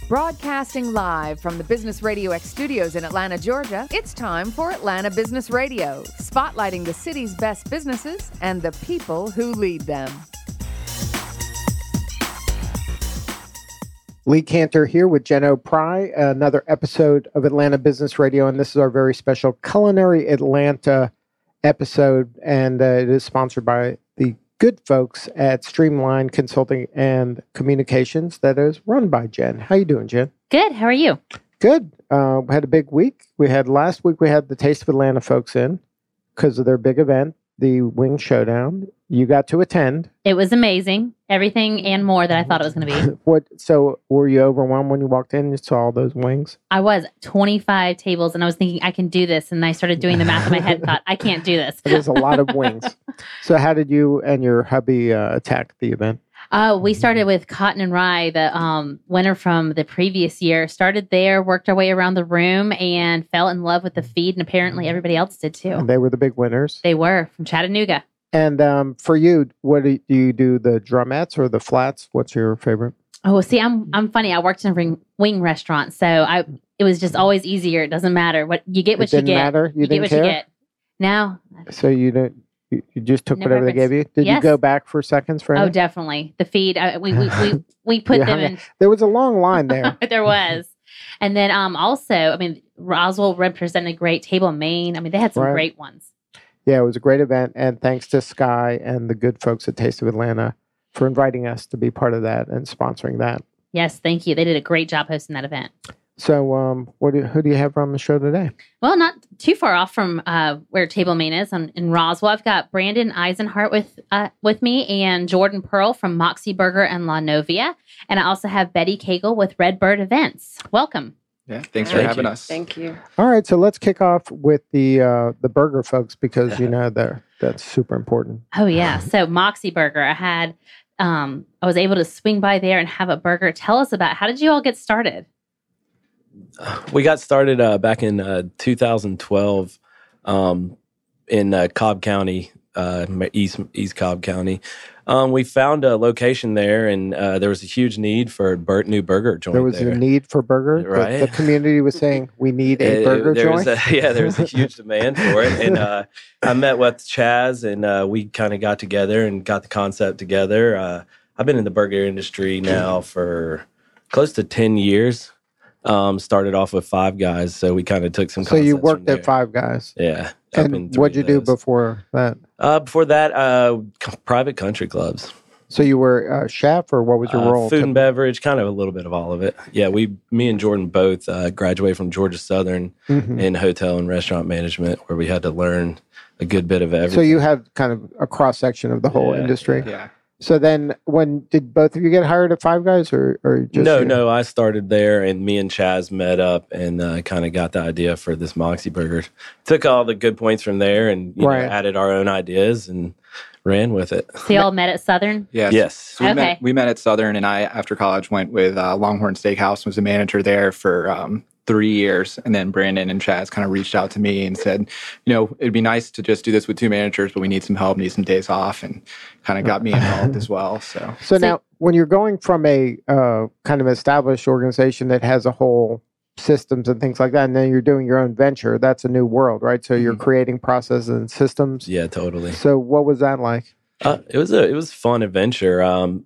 Broadcasting live from the Business Radio X studios in Atlanta, Georgia, it's time for Atlanta Business Radio, spotlighting the city's best businesses and the people who lead them. Lee Cantor here with Jen O'Pry, another episode of Atlanta Business Radio, and this is our very special Culinary Atlanta episode, and it is sponsored by the good folks at Streamline Consulting and Communications that is run by Jen. How you doing, Jen? Good. How are you? Good. We had a big week. Last week we had the Taste of Atlanta folks in because of their big event, the Wing Showdown. You got to attend. It was amazing. Everything and more than I thought it was going to be. So were you overwhelmed when you walked in and you saw all those wings? I was. 25 tables, and I was thinking, I can do this. And I started doing the math in my head and thought, I can't do this. There's a lot of wings. So how did you and your hubby attack the event? We started with Cotton and Rye, the winner from the previous year. Started there, worked our way around the room, and fell in love with the feed. And apparently everybody else did too. And they were the big winners. They were from Chattanooga. And for you, what do you do? The drumettes or the flats? What's your favorite? Oh, see, I'm funny. I worked in a wing restaurant, so it was just always easier. It doesn't matter what you get. What you get. Matter. You get what care? you get. No. So you don't. You just took No whatever they gave you. Did you go back for seconds for anything? Oh, definitely. The feed. We put them in. There was a long line there. There was. And then also, Roswell represented a great table in Maine. They had some great ones. Yeah, it was a great event. And thanks to Sky and the good folks at Taste of Atlanta for inviting us to be part of that and sponsoring that. Yes, thank you. They did a great job hosting that event. So who do you have on the show today? Well, not too far off from where Table Maine is in Roswell. I've got Brandon Eisenhart with me and Jordan Pearl from Moxie Burger and La Novia. And I also have Betty Cagle with Redbird Events. Welcome. Yeah, thanks for having us. Thank you. All right, so let's kick off with the burger folks because that's super important. Oh yeah, so Moxie Burger, I was able to swing by there and have a burger. Tell us about how did you all get started? We got started back in 2012 in Cobb County, East Cobb County. We found a location there, and there was a huge need for a new burger joint. There was a need for burger? Right. The community was saying, we need a burger joint? There was a huge demand for it. And I met with Chaz, and we kind of got together and got the concept together. I've been in the burger industry now for close to 10 years. Started off with Five Guys, so we kind of took some concepts. So you worked at Five Guys? Yeah. And what'd you do before that? Before that, private country clubs. So you were a chef, or what was your role? Food and beverage, kind of a little bit of all of it. Yeah, me and Jordan both graduated from Georgia Southern in hotel and restaurant management, where we had to learn a good bit of everything. So you have kind of a cross section of the whole industry. Yeah. So then, when did both of you get hired at Five Guys, or just No, I started there, and me and Chaz met up and kind of got the idea for this Moxie Burger. Took all the good points from there, and added our own ideas and ran with it. So you all met at Southern? Yes. So we met at Southern, and I, after college, went with Longhorn Steakhouse, was a manager there for 3 years. And then Brandon and Chaz kind of reached out to me and said, it'd be nice to just do this with two managers, but we need some help, need some days off, and kind of got me involved as well. So now, when you're going from a kind of established organization that has a whole systems and things like that, and then you're doing your own venture, that's a new world, right? So you're creating processes and systems. Yeah, totally. So what was that like? It was a fun adventure.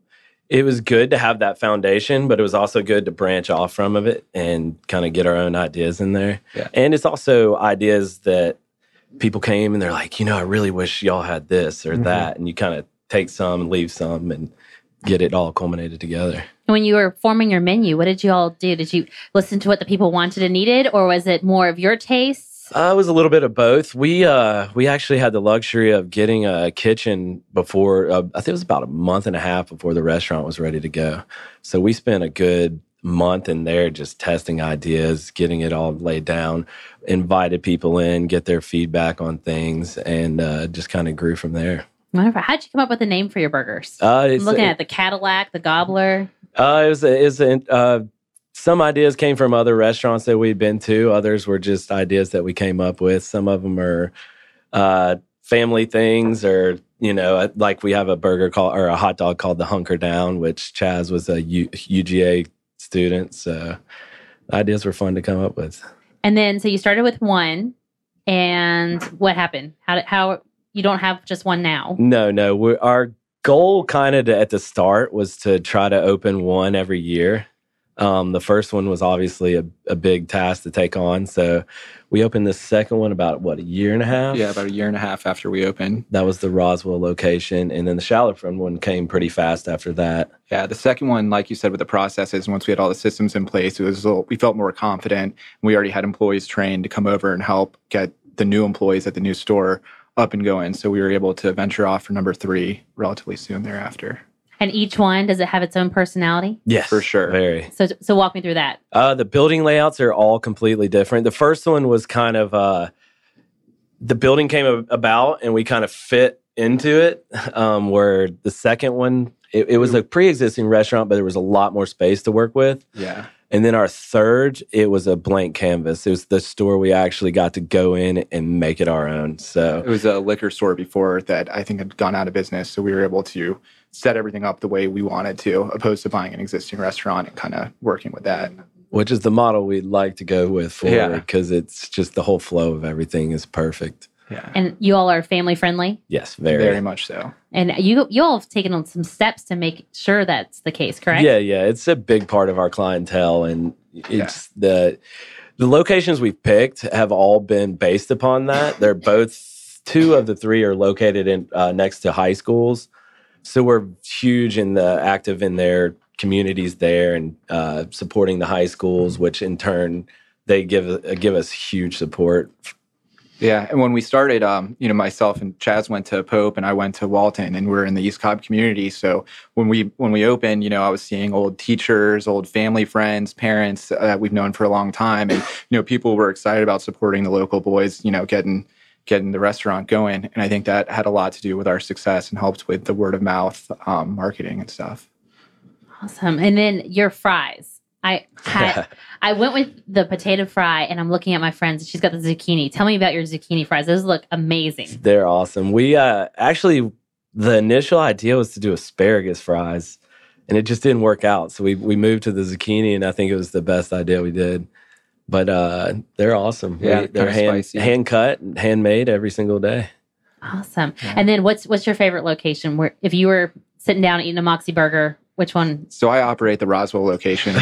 It was good to have that foundation, but it was also good to branch off from it and kind of get our own ideas in there. Yeah. And it's also ideas that people came and they're like, I really wish y'all had this or that. And you kind of take some and leave some and get it all culminated together. When you were forming your menu, what did you all do? Did you listen to what the people wanted and needed, or was it more of your tastes? It was a little bit of both. We actually had the luxury of getting a kitchen before, I think it was about a month and a half before the restaurant was ready to go. So we spent a good month in there just testing ideas, getting it all laid down, invited people in, get their feedback on things, and just kind of grew from there. Wonderful. How'd you come up with a name for your burgers? I'm looking at the Cadillac, the Gobbler. Some ideas came from other restaurants that we'd been to. Others were just ideas that we came up with. Some of them are family things, or like we have a burger a hot dog called the Hunker Down, which Chaz was a UGA students. So the ideas were fun to come up with. And then, so you started with one, and what happened? How you don't have just one now? No. Our goal kind of at the start was to try to open one every year. The first one was obviously a big task to take on. So we opened the second one about, a year and a half? Yeah, about a year and a half after we opened. That was the Roswell location. And then the Shallerford one came pretty fast after that. Yeah, the second one, like you said, with the processes, once we had all the systems in place, we felt more confident. We already had employees trained to come over and help get the new employees at the new store up and going. So we were able to venture off for number 3 relatively soon thereafter. And each one, does it have its own personality? Yes, for sure. Very. So walk me through that. The building layouts are all completely different. The first one was kind of, the building came about and we kind of fit into it, where the second one, it was a pre-existing restaurant, but there was a lot more space to work with. Yeah. And then our third, it was a blank canvas. It was the store we actually got to go in and make it our own. So it was a liquor store before that I think had gone out of business. So we were able to set everything up the way we wanted to, opposed to buying an existing restaurant and kind of working with that. Which is the model we'd like to go with forward, because it's just the whole flow of everything is perfect. Yeah. And you all are family friendly? Yes, very much so. And you all have taken on some steps to make sure that's the case, correct? Yeah. It's a big part of our clientele, and it's the locations we've picked have all been based upon that. They're both 2 of the 3 are located in next to high schools, so we're huge in active in their communities there and supporting the high schools, which in turn they give us huge support. Yeah, and when we started, myself and Chaz went to Pope, and I went to Walton, and we're in the East Cobb community. So when we opened, I was seeing old teachers, old family friends, parents that we've known for a long time, and people were excited about supporting the local boys, getting the restaurant going. And I think that had a lot to do with our success and helped with the word of mouth marketing and stuff. Awesome. And then your fries. I went with the potato fry, and I'm looking at my friends. She's got the zucchini. Tell me about your zucchini fries. Those look amazing. They're awesome. We actually, the initial idea was to do asparagus fries, and it just didn't work out. So we moved to the zucchini, and I think it was the best idea we did. But they're awesome. Yeah, they're hand cut and handmade every single day. Awesome. Yeah. And then what's your favorite location? Where if you were sitting down eating a Moxie burger, which one? So I operate the Roswell location.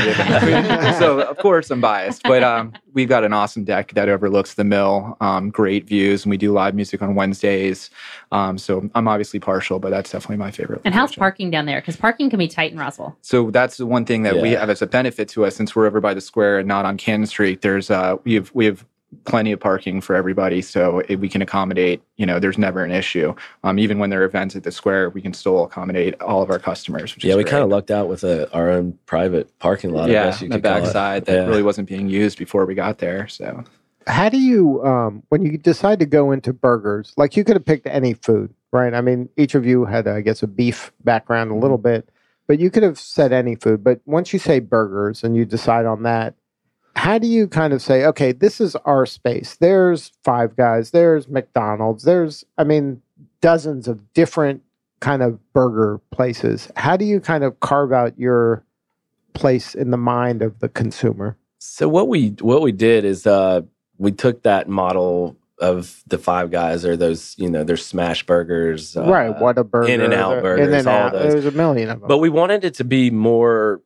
So of course I'm biased, but we've got an awesome deck that overlooks the mill, great views, and we do live music on Wednesdays. So I'm obviously partial, but that's definitely my favorite. And how's parking down there? Because parking can be tight in Roswell. So that's the one thing that we have as a benefit to us, since we're over by the square and not on Cannon Street. There's we have plenty of parking for everybody, so we can accommodate, there's never an issue. Even when there are events at the square, we can still accommodate all of our customers, which is we great. kind of lucked out with our own private parking lot. Yeah, the backside that really wasn't being used before we got there. So how do you, when you decide to go into burgers, like you could have picked any food, right? I mean, each of you had, I guess, a beef background a little bit, but you could have said any food. But once you say burgers and you decide on that, how do you kind of say, okay, this is our space? There's Five Guys, there's McDonald's, there's, dozens of different kind of burger places. How do you kind of carve out your place in the mind of the consumer? So what we did is we took that model of the Five Guys, or those, their smash burgers. Right, Whataburger. In-N-Out burgers, In-N-Out, all those. There's a million of them. But we wanted it to be more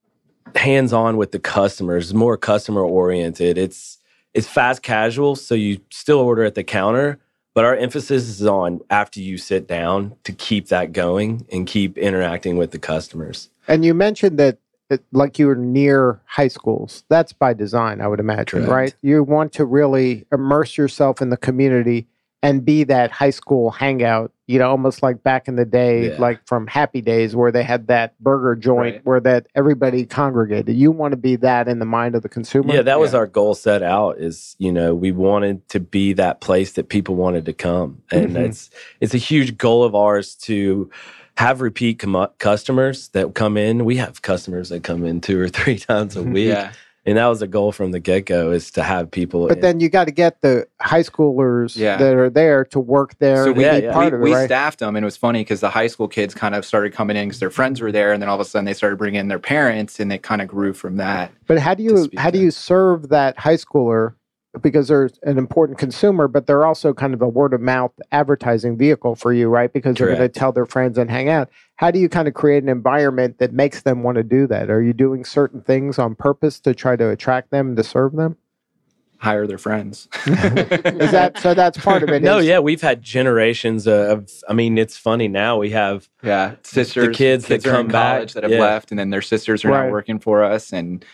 hands-on with the customers, more customer-oriented. It's fast casual, so you still order at the counter, but our emphasis is on after you sit down to keep that going and keep interacting with the customers. And you mentioned that like you were near high schools. That's by design, I would imagine, Correct. Right? You want to really immerse yourself in the community and be that high school hangout, almost like back in the day, like from Happy Days, where they had that burger joint where that everybody congregated. You want to be that in the mind of the consumer? Yeah, that was our goal set out is, we wanted to be that place that people wanted to come. And it's a huge goal of ours to have repeat customers that come in. We have customers that come in 2 or 3 times a week. And that was a goal from the get-go, is to have people. But then you got to get the high schoolers Yeah. that are there to work there. So and be part of it, we right? staffed them, and it was funny because the high school kids kind of started coming in because their friends were there, and then all of a sudden they started bringing in their parents, and it kind of grew from that. But how do you serve that high schooler? Because they're an important consumer, but they're also kind of a word of mouth advertising vehicle for you, right? Because they're going to tell their friends and hang out. How do you kind of create an environment that makes them want to do that? Are you doing certain things on purpose to try to attract them and to serve them? Hire their friends. So that's part of it. No, yeah, we've had generations of. I mean, it's funny now. We have sisters, the kids that are come in college back that have left, and then their sisters are Right. now working for us, and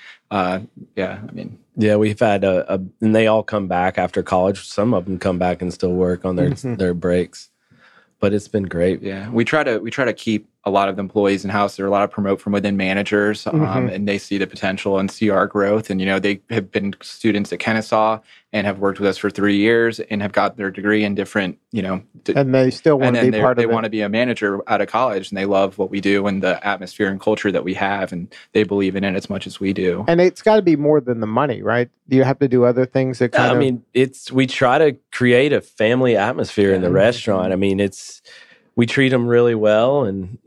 we've had and they all come back after college. Some of them come back and still work on their breaks, but it's been great. Yeah, we try to keep a lot of the employees in house. There are a lot of promote from within managers, and they see the potential and see our growth. And they have been students at Kennesaw and have worked with us for 3 years and have got their degree in different, and they still want to be part of it. They want to be a manager out of college, and they love what we do and the atmosphere and culture that we have, and they believe in it as much as we do. And it's got to be more than the money, right? Do you have to do other things that kind of... I mean, we try to create a family atmosphere in the restaurant. I mean, we treat them really well, and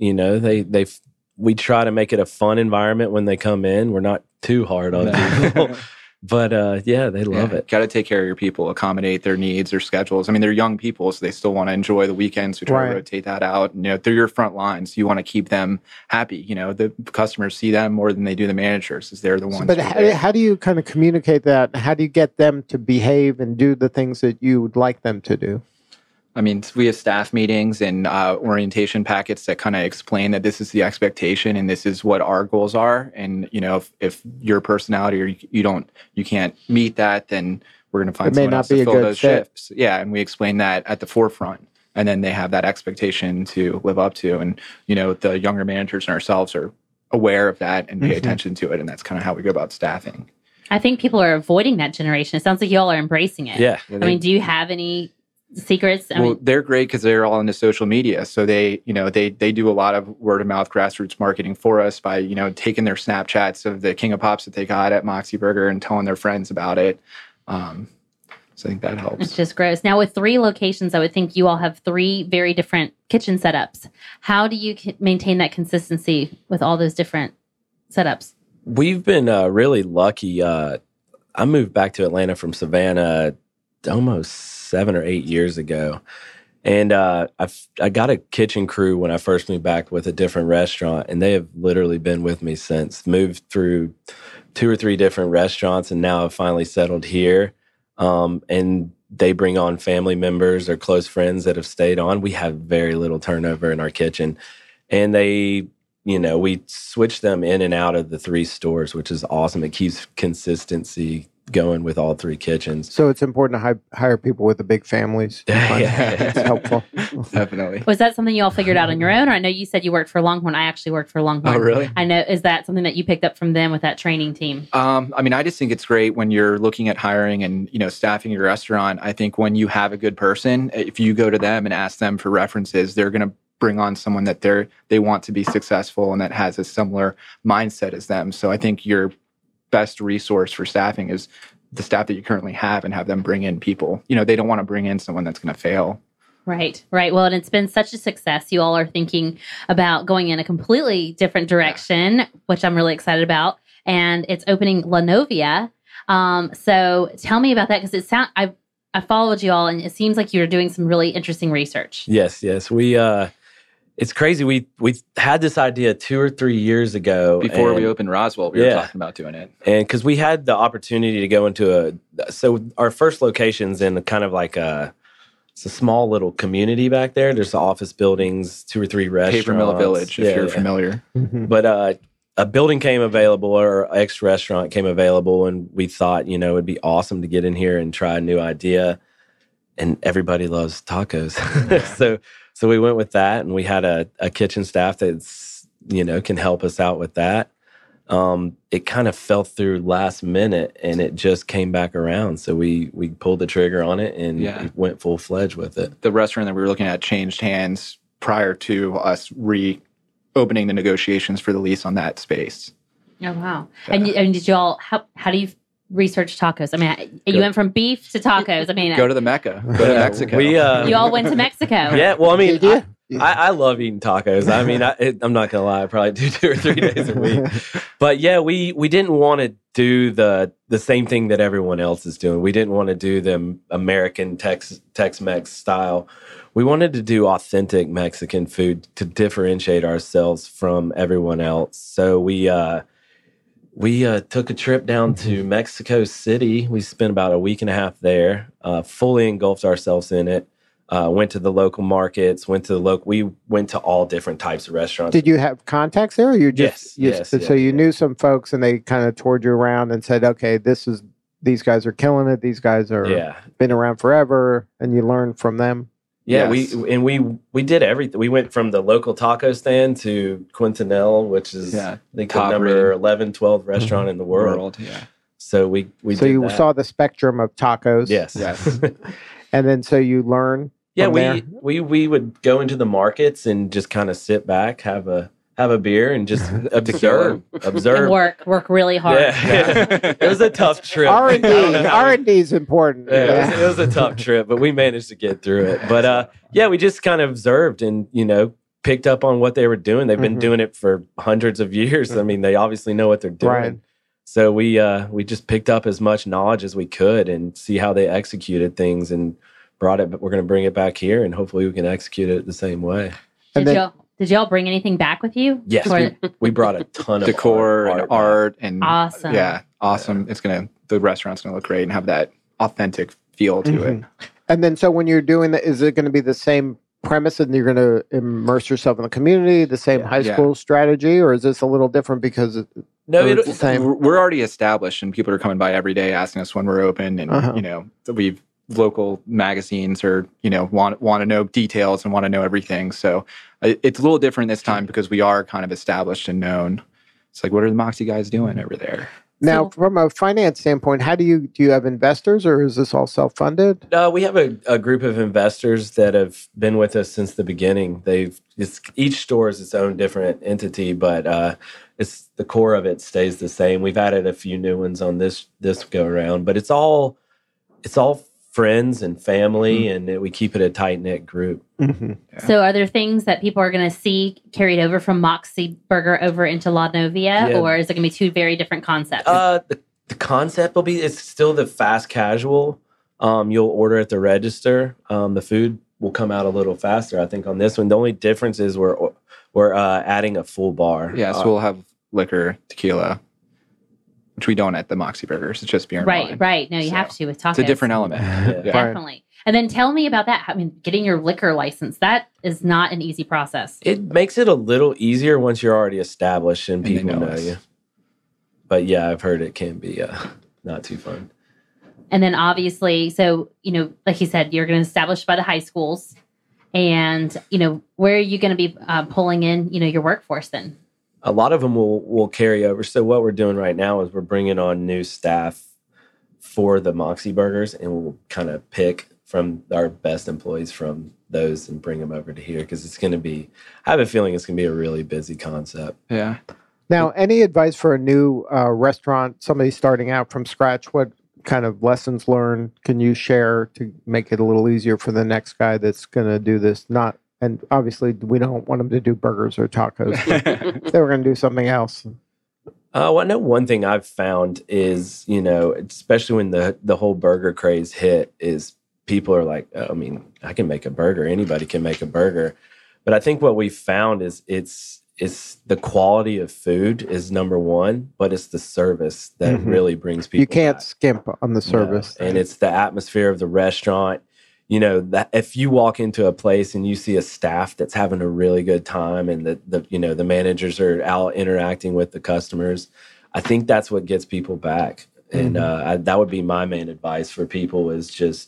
we try to make it a fun environment when they come in. We're not too hard on people. But they love it. Got to take care of your people, accommodate their needs, their schedules. I mean, they're young people, so they still want to enjoy the weekends. We try to rotate that out. And, they're your front lines. You want to keep them happy. The customers see them more than they do the managers, because they're the ones. But how do you kind of communicate that? How do you get them to behave and do the things that you would like them to do? I mean, we have staff meetings and orientation packets that kind of explain that this is the expectation and this is what our goals are. And if your personality or you can't meet that, then we're going to find someone else to fill those shifts. Yeah, and we explain that at the forefront, and then they have that expectation to live up to. And the younger managers and ourselves are aware of that and pay attention to it, and that's kind of how we go about staffing. I think people are avoiding that generation. It sounds like you all are embracing it. Yeah. I mean, do you have any secrets? They're great because they're all into social media. So they do a lot of word of mouth grassroots marketing for us by, taking their Snapchats of the King of Pops that they got at Moxie Burger and telling their friends about it. So I think that helps. It's just gross. Now, with 3 locations, I would think you all have 3 very different kitchen setups. How do you maintain that consistency with all those different setups? We've been really lucky. I moved back to Atlanta from Savannah almost 7 or 8 years ago. And I got a kitchen crew when I first moved back with a different restaurant, and they have literally been with me since. Moved through 2 or 3 different restaurants, and now I've finally settled here. And they bring on family members or close friends that have stayed on. We have very little turnover in our kitchen. And they, we switch them in and out of the 3 stores, which is awesome. It keeps consistency going with all 3 kitchens. So it's important to hire people with the big families. It's helpful. Definitely. Was that something you all figured out on your own? Or I know you said you worked for Longhorn. I actually worked for Longhorn. Oh, really? I know. Is that something that you picked up from them with that training team? I mean, I just think it's great when you're looking at hiring and, staffing your restaurant. I think when you have a good person, if you go to them and ask them for references, they're going to bring on someone that they want to be successful and that has a similar mindset as them. So I think your best resource for staffing is the staff that you currently have, and have them bring in people. They don't want to bring in someone that's going to fail. Right. Well, and it's been such a success. You all are thinking about going in a completely different direction, which I'm really excited about. And it's opening La Novia. So tell me about that, because I followed you all, and it seems like you're doing some really interesting research. Yes. We it's crazy. We had this idea 2 or 3 years ago. Before we opened Roswell, we were talking about doing it. And because we had the opportunity to go into so our first location's in kind of like it's a small little community back there. There's office buildings, 2 or 3 restaurants. Paper Mill Village, if you're familiar. But a building came available, or ex-restaurant came available, and we thought, it'd be awesome to get in here and try a new idea. And everybody loves tacos. So we went with that, and we had a kitchen staff that's, can help us out with that. It kind of fell through last minute, and it just came back around. So we pulled the trigger on it and went full-fledged with it. The restaurant that we were looking at changed hands prior to us reopening the negotiations for the lease on that space. Oh, wow. Yeah. And did y'all, how do you research tacos? I mean, you went from beef to tacos. I mean, Go to the Mecca. Go to Mexico. We, you all went to Mexico. yeah, well, I mean, Did you? I love eating tacos. I mean, I'm not gonna lie, I probably do 2 or 3 days a week. But yeah, we didn't want to do the same thing that everyone else is doing. We didn't want to do the American Tex-Mex style. We wanted to do authentic Mexican food to differentiate ourselves from everyone else. So we took a trip down to Mexico City. We spent about a week and a half there, fully engulfed ourselves in it. Went to the local markets, we went to all different types of restaurants. Did you have contacts there? Or you just Yes. So you knew some folks and they kind of toured you around and said, okay, these guys are killing it. These guys are been around forever, and you learned from them. Yeah, Yes. we did everything. We went from the local taco stand to Quintanilla, which is I think the top number rated 11, 12 restaurant in the world. Yeah. So we So did you that. saw the spectrum of tacos. Yes. And then so you learn. Yeah, from there? we would go into the markets and just kind of sit back, have a beer, and just observe. And work really hard. Yeah. It was a tough trip. R&D is important. Yeah, it was a tough trip, but we managed to get through it. But we just kind of observed and picked up on what they were doing. They've been doing it for hundreds of years. I mean, they obviously know what they're doing. Right. So we just picked up as much knowledge as we could and see how they executed things and brought it. But we're going to bring it back here, and hopefully we can execute it the same way. Did y'all bring anything back with you? Yes, we brought a ton of decor and art and awesome. Yeah, awesome. Yeah. The restaurant's gonna look great and have that authentic feel to it. And then so when you're doing that, is it going to be the same premise and you're going to immerse yourself in the community, the same high school strategy, or is this a little different because it's the same? We're already established, and people are coming by every day asking us when we're open, and we've local magazines or want to know details and want to know everything. So it's a little different this time because we are kind of established and known. It's like, what are the Moxie guys doing over there? Now, from a finance standpoint, how do you have investors, or is this all self-funded? We have a group of investors that have been with us since the beginning. Each store is its own different entity, but it's the core of it stays the same. We've added a few new ones on this go around, but it's all friends and family, and we keep it a tight-knit group. Mm-hmm. Yeah. So are there things that people are going to see carried over from Moxie Burger over into La Novia, or is it going to be two very different concepts? The concept will be, it's still the fast casual. You'll order at the register. The food will come out a little faster, I think, on this one. The only difference is we're adding a full bar. Yeah, so we'll have liquor, tequila, which we don't at the Moxie Burgers. It's just beer and wine. Right. No, you have to with tacos. It's a different element. Yeah. Definitely. And then tell me about that. I mean, getting your liquor license, that is not an easy process. It makes it a little easier once you're already established and people know you. But yeah, I've heard it can be not too fun. And then obviously, so, like you said, you're going to establish by the high schools. And, where are you going to be pulling in, your workforce then? A lot of them will carry over. So what we're doing right now is we're bringing on new staff for the Moxie Burgers, and we'll kind of pick from our best employees from those and bring them over to here, because it's going to be, I have a feeling it's going to be a really busy concept. Yeah. Now, any advice for a new restaurant, somebody starting out from scratch? What kind of lessons learned can you share to make it a little easier for the next guy that's going to do this? And obviously, we don't want them to do burgers or tacos. They were going to do something else. Well, I know one thing I've found is, especially when the whole burger craze hit, is people are like, oh, I mean, I can make a burger. Anybody can make a burger. But I think what we found is it's the quality of food is number one, but it's the service that really brings people. You can't back. skimp on the service. No. And it's the atmosphere of the restaurant. That if you walk into a place and you see a staff that's having a really good time, and the managers are out interacting with the customers, I think that's what gets people back. And that would be my main advice for people, is just,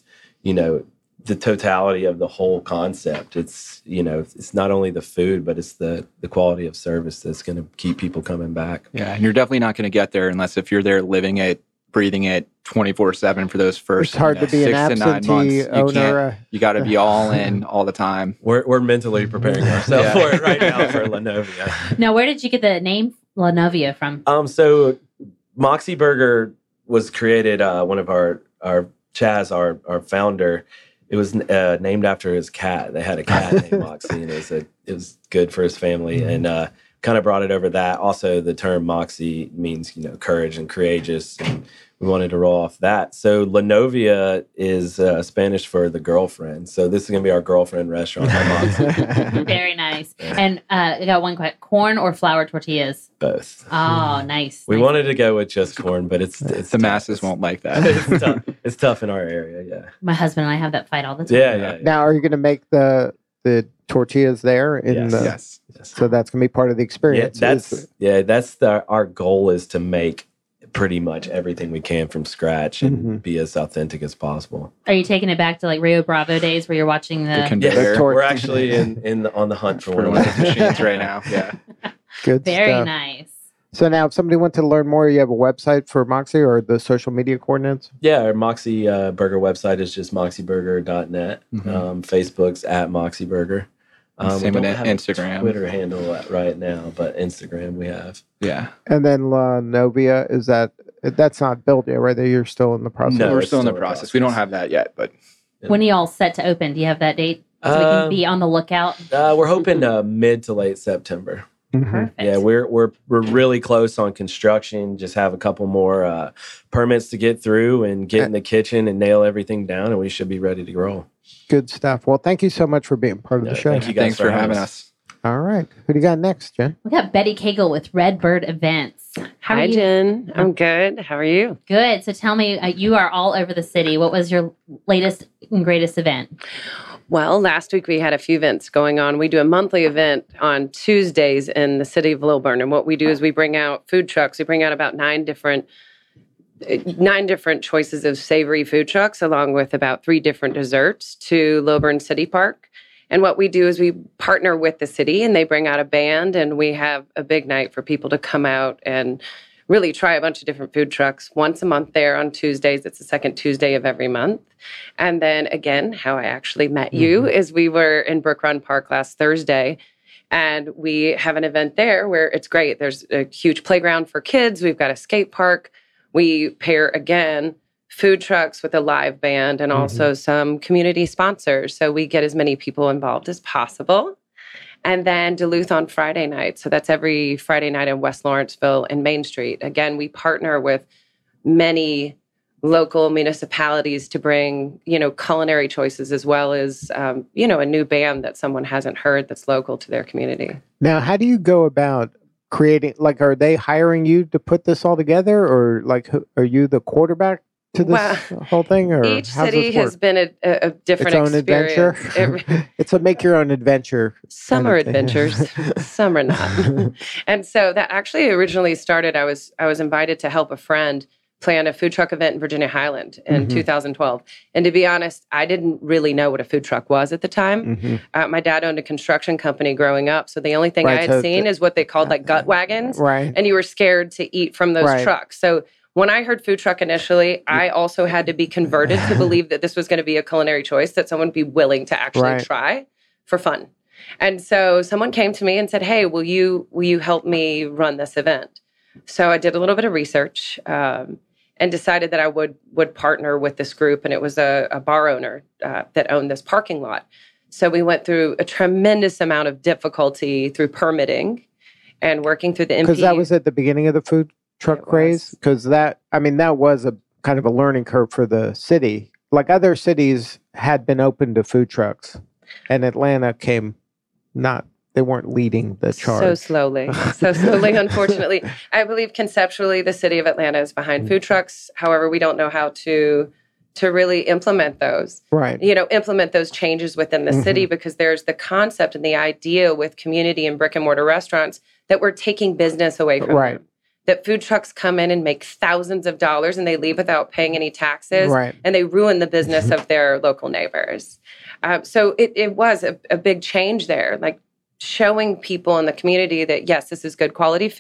the totality of the whole concept. It's, it's not only the food, but it's the quality of service that's going to keep people coming back. Yeah. And you're definitely not going to get there unless if you're there living it, breathing it 24/7 for those first it's hard to be 6 an to 9 absentee months. owner. You got to be all in all the time. We're mentally preparing ourselves for it right now for La Novia. Now, where did you get the name La Novia from? So Moxie Burger was created. One of our Chaz, our founder, it was named after his cat. They had a cat named Moxie, and it was good for his family, and kind of brought it over that. Also, the term Moxie means courage and courageous, and we wanted to roll off that. So La Novia is Spanish for the girlfriend. So this is going to be our girlfriend restaurant. Very nice. And I got one question: corn or flour tortillas? Both. Oh, nice. We wanted to go with just corn, but it's the masses won't like that. It's tough. It's tough in our area. Yeah. My husband and I have that fight all the time. Yeah. Now, are you going to make the tortillas there? Yes. So that's going to be part of the experience. That's our goal, is to make pretty much everything we can from scratch and be as authentic as possible. Are you taking it back to like Rio Bravo days where you're watching the conveyor? We're actually on the hunt for one of those machines right now. Yeah. Good Very stuff. nice. So now, if somebody wants to learn more, you have a website for Moxie or the social media coordinates? Yeah, our Moxie Burger website is just moxieburger.net. Facebook's at Moxie Burger. Same we with don't have Instagram. a Twitter handle right now, but Instagram we have. Yeah. And then La Novia, that's not built yet, right? You're still in the process? No, We're it's still in the still in process. We don't have that yet, but When are y'all set to open? Do you have that date? So we can be on the lookout. We're hoping mid to late September. Perfect. Yeah, we're really close on construction. Just have a couple more permits to get through and get in the kitchen and nail everything down, and we should be ready to roll. Good stuff. Well, thank you so much for being part of the show. Thank you guys thanks for having us. All right. Who do you got next, Jen? We got Betty Cagle with Redbird Events. How are Hi, you? Jen. I'm good. How are you? Good. So tell me, you are all over the city. What was your latest and greatest event? Well, last week we had a few events going on. We do a monthly event on Tuesdays in the city of Lilburn. And what we do is we bring out food trucks. We bring out about nine different choices of savory food trucks, along with about 3 different desserts to Lilburn City Park. And what we do is we partner with the city, and they bring out a band, and we have a big night for people to come out and really try a bunch of different food trucks once a month there on Tuesdays. It's the second Tuesday of every month. And then again, how I actually met you is we were in Brook Run Park last Thursday, and we have an event there where it's great. There's a huge playground for kids. We've got a skate park. We pair, again, food trucks with a live band and also some community sponsors. So we get as many people involved as possible. And then Duluth on Friday night. So that's every Friday night in West Lawrenceville and Main Street. Again, we partner with many local municipalities to bring, culinary choices as well as, a new band that someone hasn't heard that's local to their community. Now, how do you go about creating, are they hiring you to put this all together, or are you the quarterback to this whole thing? Or each city has been a different its own experience. Adventure? It's a make your own adventure. Some are adventures, some are not. And so that actually originally started, I was invited to help a friend plan a food truck event in Virginia Highland in 2012. And to be honest, I didn't really know what a food truck was at the time. My dad owned a construction company growing up. So the only thing I had seen is what they called gut wagons. Right. And you were scared to eat from those trucks. So when I heard food truck initially, I also had to be converted to believe that this was going to be a culinary choice that someone would be willing to actually try for fun. And so someone came to me and said, "Hey, will you help me run this event?" So I did a little bit of research and decided that I would partner with this group. And it was a bar owner that owned this parking lot. So we went through a tremendous amount of difficulty through permitting and working through the MP. Because that was at the beginning of the food truck craze? Because that was a kind of a learning curve for the city. Like other cities had been open to food trucks, and Atlanta they weren't leading the charge. So slowly, unfortunately. I believe conceptually the city of Atlanta is behind food trucks. However, we don't know how to really implement those. Right. Implement those changes within the city, because there's the concept and the idea with community and brick and mortar restaurants that we're taking business away from them. That food trucks come in and make thousands of dollars and they leave without paying any taxes. Right. And they ruin the business of their local neighbors. So it was a big change there. Like, showing people in the community that, yes, this is good quality food.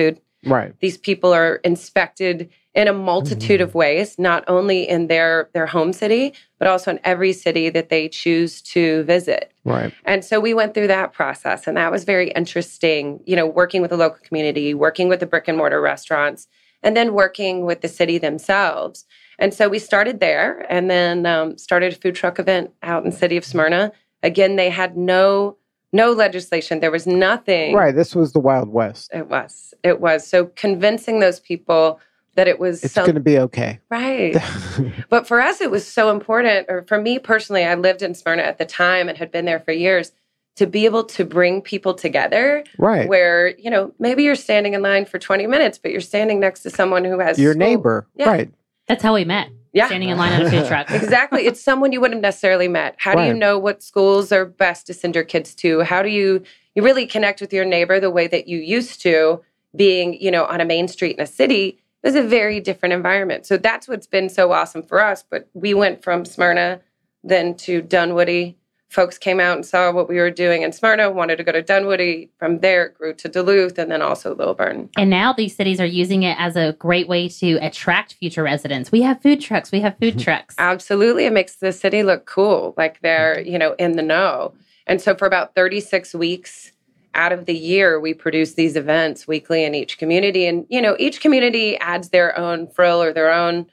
Right. These people are inspected in a multitude of ways, not only in their home city, but also in every city that they choose to visit. Right. And so we went through that process, and that was very interesting, working with the local community, working with the brick and mortar restaurants, and then working with the city themselves. And so we started there and then started a food truck event out in the city of Smyrna. Again, they had no legislation. There was nothing. Right. This was the Wild West. It was. So convincing those people that it's going to be okay. Right. But for us, it was so important, or for me personally, I lived in Smyrna at the time and had been there for years, to be able to bring people together. Right. Where, maybe you're standing in line for 20 minutes, but you're standing next to someone who has your neighbor. Yeah. Right. That's how we met. Yeah. Standing in line at a food truck. Exactly. It's someone you wouldn't have necessarily met. How do you know what schools are best to send your kids to? How do you really connect with your neighbor the way that you used to, being, on a main street in a city? It was a very different environment. So that's what's been so awesome for us. But we went from Smyrna then to Dunwoody. Folks came out and saw what we were doing in Smyrna, wanted to go to Dunwoody. From there, it grew to Duluth and then also Lilburn. And now these cities are using it as a great way to attract future residents. We have food trucks. Absolutely. It makes the city look cool, like they're, in the know. And so for about 36 weeks out of the year, we produce these events weekly in each community. And, each community adds their own frill or their own,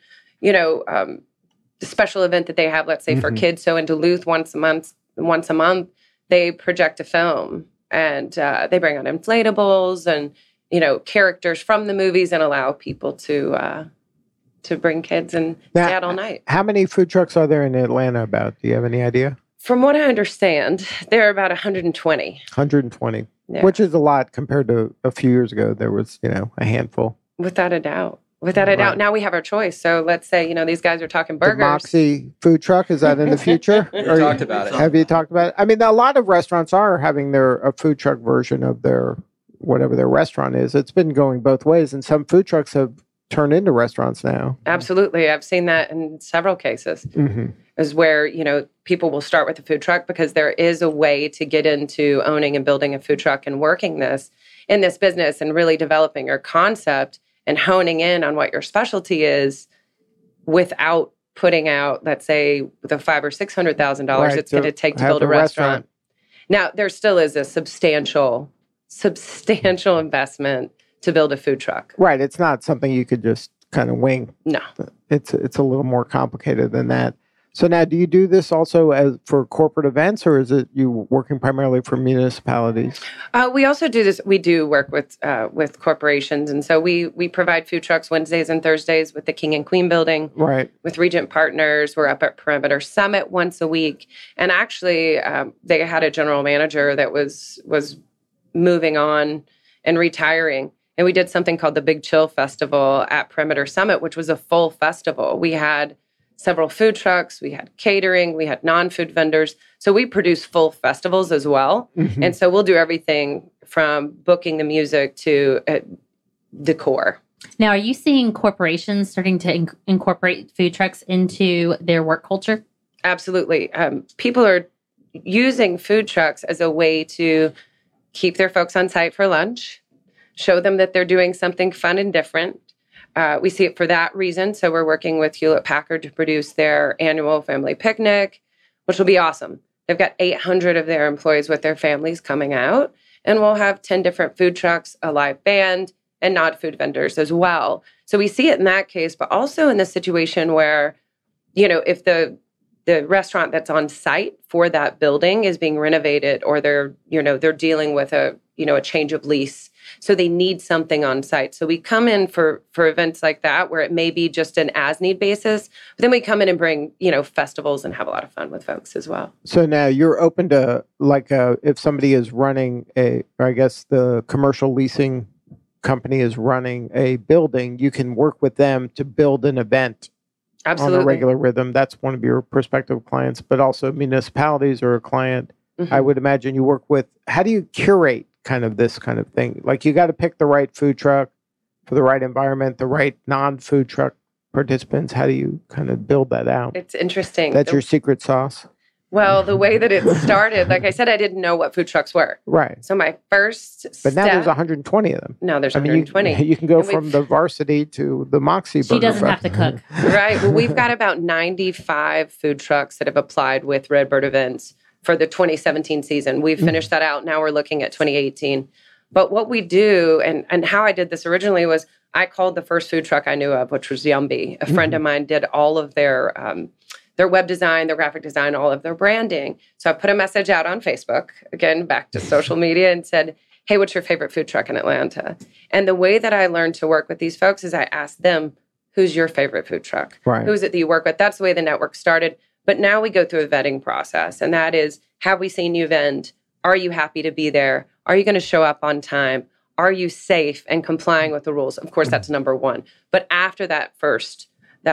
special event that they have, let's say, for kids. So in Duluth, once a month, they project a film and they bring out inflatables and, characters from the movies and allow people to bring kids and stay out all night. How many food trucks are there in Atlanta about? Do you have any idea? From what I understand, there are about 120. 120, yeah. Which is a lot compared to a few years ago. There was, a handful. Without a doubt. Without a doubt. Now we have our choice. So let's say, these guys are talking burgers. The Moxie food truck, is that in the future? We talked about it. Have you talked about it? I mean, a lot of restaurants are having a food truck version of whatever their restaurant is. It's been going both ways, and some food trucks have turned into restaurants now. Absolutely. I've seen that in several cases. Is where, people will start with a food truck because there is a way to get into owning and building a food truck and working in this business and really developing your concept and honing in on what your specialty is without putting out, let's say, the $500,000 or $600,000 it's going to take to build a restaurant. Now, there still is a substantial investment to build a food truck. Right. It's not something you could just kind of wing. No. It's a little more complicated than that. So now, do you do this also for corporate events, or is it you working primarily for municipalities? We also do this. We do work with corporations, and so we provide food trucks Wednesdays and Thursdays with the King and Queen building. Right. With Regent Partners, we're up at Perimeter Summit once a week, and actually, they had a general manager that was moving on and retiring. And we did something called the Big Chill Festival at Perimeter Summit, which was a full festival. We had several food trucks, we had catering, we had non-food vendors. So we produce full festivals as well. And so we'll do everything from booking the music to decor. Now, are you seeing corporations starting to incorporate food trucks into their work culture? Absolutely. People are using food trucks as a way to keep their folks on site for lunch, show them that they're doing something fun and different. We see it for that reason. So we're working with Hewlett-Packard to produce their annual family picnic, which will be awesome. They've got 800 of their employees with their families coming out, and we'll have 10 different food trucks, a live band, and non-food vendors as well. So we see it in that case, but also in the situation where, if the restaurant that's on site for that building is being renovated, or they're dealing with a change of lease. So they need something on site. So we come in for events like that where it may be just an as-need basis, but then we come in and bring, festivals and have a lot of fun with folks as well. So now you're open to, if somebody is running the commercial leasing company is running a building, you can work with them to build an event. Absolutely. On a regular rhythm. That's one of your prospective clients, but also municipalities are a client. I would imagine you work with. How do you curate kind of this kind of thing? Like, you got to pick the right food truck for the right environment, the right non-food truck participants. How do you kind of build that out? It's interesting. That's your secret sauce? Well, the way that it started, like I said, I didn't know what food trucks were. Right. So my first But now there's 120 of them. No, there's I mean, 120. you can go And we've- from the Varsity to the Moxie Burger. She doesn't have to cook. Right. Well, we've got about 95 food trucks that have applied with Redbird Events for the 2017 season. We've finished that out. Now we're looking at 2018. But what we do, and how I did this originally was I called the first food truck I knew of, which was Yumby. A friend of mine did all of their web design, their graphic design, all of their branding. So I put a message out on Facebook, again, back to social media, and said, hey, what's your favorite food truck in Atlanta? And the way that I learned to work with these folks is I asked them, who's your favorite food truck? Right. Who is it that you work with? That's the way the network started. But now we go through a vetting process, and that is, have we seen you vend? Are you happy to be there? Are you going to show up on time? Are you safe and complying with the rules? Of course, that's number one. But after that first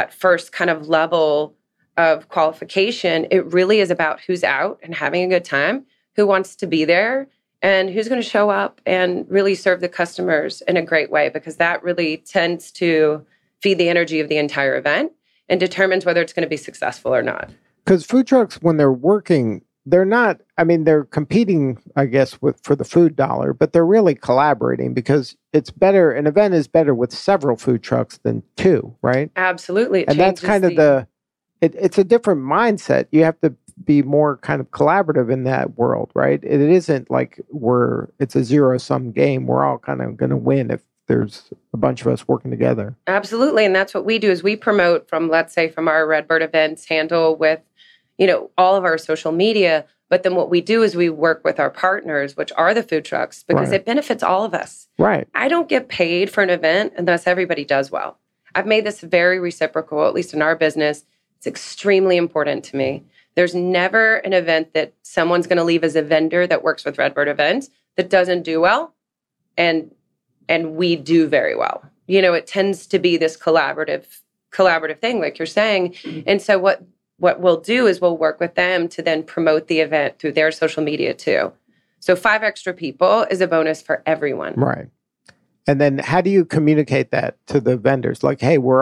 kind of level of qualification, it really is about who's out and having a good time, who wants to be there, and who's going to show up and really serve the customers in a great way, because that really tends to feed the energy of the entire event and determines whether it's going to be successful or not. Because food trucks, when they're working, they're not, I mean, they're competing, I guess, for the food dollar, but they're really collaborating, because it's better, an event is better with several food trucks than two, right? Absolutely. And that's kind of it's a different mindset. You have to be more kind of collaborative in that world, right? It isn't like it's a zero-sum game. We're all kind of going to win if there's a bunch of us working together. Absolutely. And that's what we do is we promote from, let's say, from our Redbird Events handle with, all of our social media. But then what we do is we work with our partners, which are the food trucks, because it benefits all of us. Right. I don't get paid for an event unless everybody does well. I've made this very reciprocal, at least in our business. It's extremely important to me. There's never an event that someone's going to leave as a vendor that works with Redbird Events that doesn't do well, and we do very well. It tends to be this collaborative thing, like you're saying. And so what we'll do is we'll work with them to then promote the event through their social media too. So 5 extra people is a bonus for everyone. Right. And then how do you communicate that to the vendors? Like, hey, we're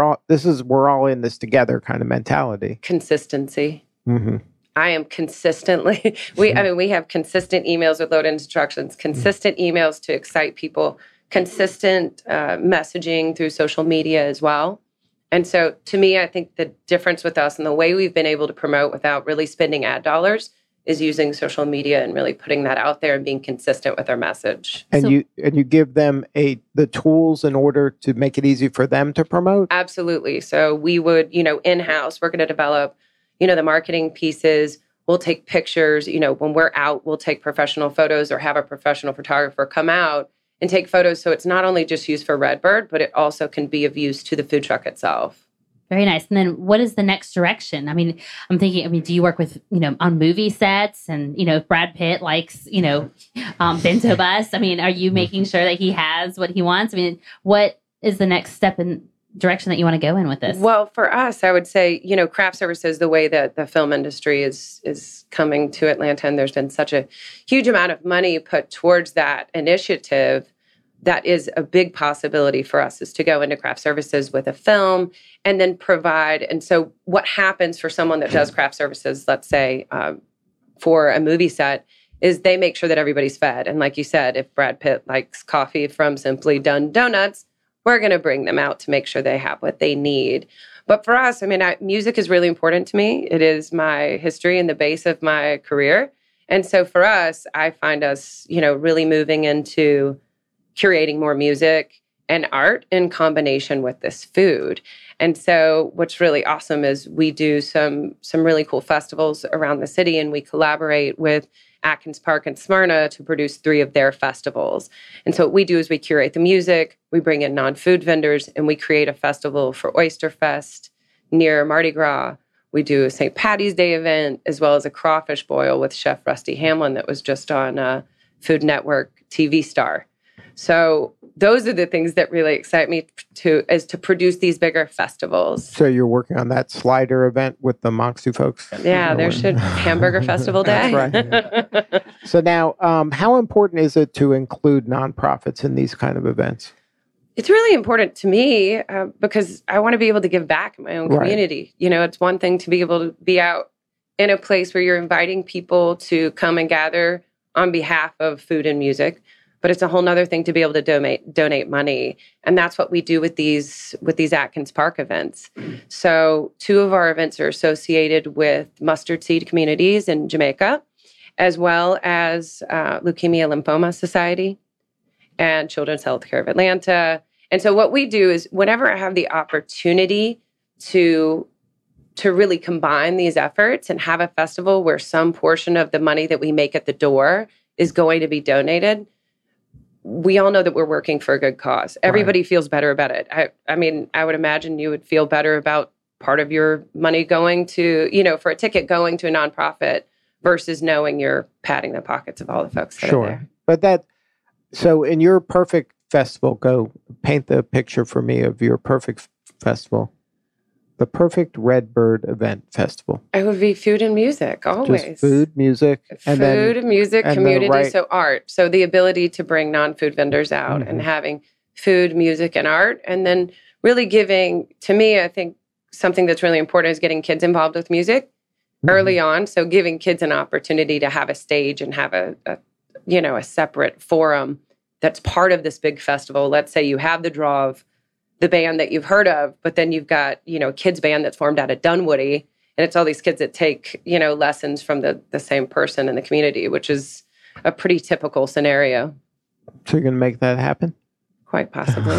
all in this together kind of mentality. Consistency. Mm-hmm. I am consistently, we have consistent emails with load instructions, consistent emails to excite people, consistent messaging through social media as well. And so to me, I think the difference with us and the way we've been able to promote without really spending ad dollars is using social media and really putting that out there and being consistent with our message. And you give them the tools in order to make it easy for them to promote? Absolutely. So we would, in-house, we're going to develop, the marketing pieces. We'll take pictures, when we're out, we'll take professional photos or have a professional photographer come out and take photos. So it's not only just used for Redbird, but it also can be of use to the food truck itself. Very nice. And then what is the next direction? I mean, I'm thinking, do you work with, on movie sets and, if Brad Pitt likes, Bento Bus, are you making sure that he has what he wants? What is the next step in direction that you want to go in with this? Well, for us, I would say, craft services, the way that the film industry is coming to Atlanta, and there's been such a huge amount of money put towards that initiative, that is a big possibility for us, is to go into craft services with a film and then provide. And so what happens for someone that does craft services, let's say for a movie set, is they make sure that everybody's fed. And like you said, if Brad Pitt likes coffee from Simply Done Donuts, we're going to bring them out to make sure they have what they need. But for us, music is really important to me. It is my history and the base of my career. And so for us, I find us, really moving into curating more music and art in combination with this food. And so what's really awesome is we do some really cool festivals around the city, and we collaborate with Atkins Park and Smyrna to produce 3 of their festivals. And so what we do is we curate the music, we bring in non-food vendors, and we create a festival for Oyster Fest near Mardi Gras. We do a St. Patty's Day event, as well as a crawfish boil with Chef Rusty Hamlin that was just on Food Network TV Star. So those are the things that really excite me to produce these bigger festivals. So you're working on that slider event with the Moxie folks? Yeah, there should Hamburger Festival Day. That's right. So now, how important is it to include nonprofits in these kind of events? It's really important to me because I want to be able to give back in my own community. It's one thing to be able to be out in a place where you're inviting people to come and gather on behalf of food and music. But it's a whole nother thing to be able to donate money. And that's what we do with these Atkins Park events. So 2 of our events are associated with Mustard Seed Communities in Jamaica, as well as Leukemia Lymphoma Society and Children's Healthcare of Atlanta. And so what we do is whenever I have the opportunity to really combine these efforts and have a festival where some portion of the money that we make at the door is going to be donated, we all know that we're working for a good cause. Everybody feels better about it. I mean, I would imagine you would feel better about part of your money going to, for a ticket going to a nonprofit versus knowing you're padding the pockets of all the folks that are there. But so in your perfect festival, go paint the picture for me of your perfect festival. The perfect Redbird event festival. It would be food and music, always. Just food, music, and music, community, so art. So the ability to bring non-food vendors out and having food, music, and art. And then really giving, to me, I think something that's really important is getting kids involved with music early on. So giving kids an opportunity to have a stage and have a separate forum that's part of this big festival. Let's say you have the draw of the band that you've heard of, but then you've got, a kids band that's formed out of Dunwoody, and it's all these kids that take, lessons from the same person in the community, which is a pretty typical scenario. So you're going to make that happen? Quite possibly.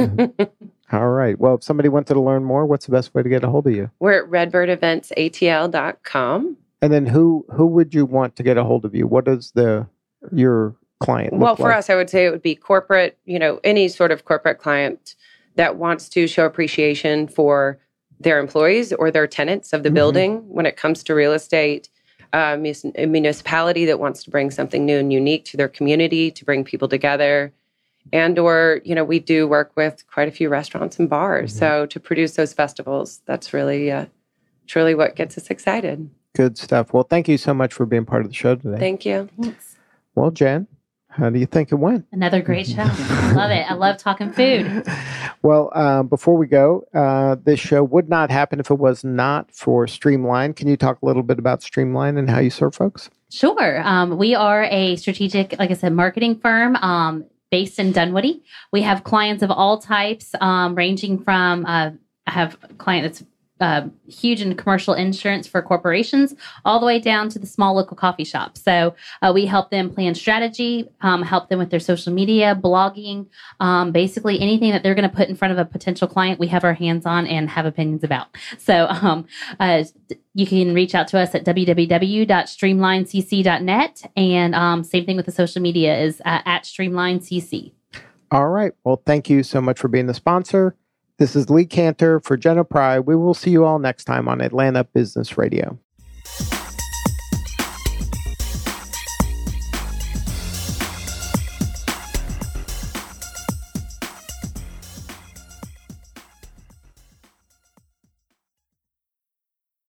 All right. Well, if somebody wanted to learn more, what's the best way to get a hold of you? We're at redbirdeventsatl.com. And then who would you want to get a hold of you? What does your client look Well, for like? us, I would say it would be corporate, any sort of corporate client that wants to show appreciation for their employees or their tenants of the building when it comes to real estate, a municipality that wants to bring something new and unique to their community, to bring people together, or, we do work with quite a few restaurants and bars. So to produce those festivals, that's really, truly what gets us excited. Good stuff. Well, thank you so much for being part of the show today. Thank you. Thanks. Well, Jen, how do you think it went? Another great show. I love it. I love talking food. Well, before we go, this show would not happen if it was not for Streamline. Can you talk a little bit about Streamline and how you serve folks? Sure. We are a strategic, like I said, marketing firm based in Dunwoody. We have clients of all types, ranging from, I have a client that's huge in commercial insurance for corporations, all the way down to the small local coffee shop. So we help them plan strategy, help them with their social media, blogging, basically anything that they're going to put in front of a potential client, we have our hands on and have opinions about. So you can reach out to us at www.streamlinecc.net. And same thing with the social media is at StreamlineCC. All right. Well, thank you so much for being the sponsor. This is Lee Cantor for Jenna Pry. We will see you all next time on Atlanta Business Radio.